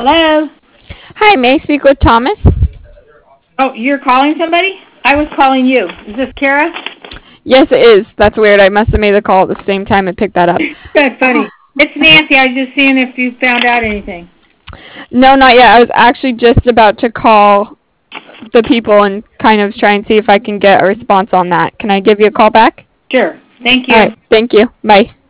Hello? Hi, may I speak with Thomas? Oh, you're calling somebody? I was calling you. Is this Kara? Yes, it is. That's weird. I must have made the call at the same time and picked that up. That's funny. It's Nancy. I was just seeing if you found out anything. No, not yet. I was actually just about to call the people and kind of try and see if I can get a response on that. Can I give you a call back? Sure. Thank All you. right. Thank you. Bye.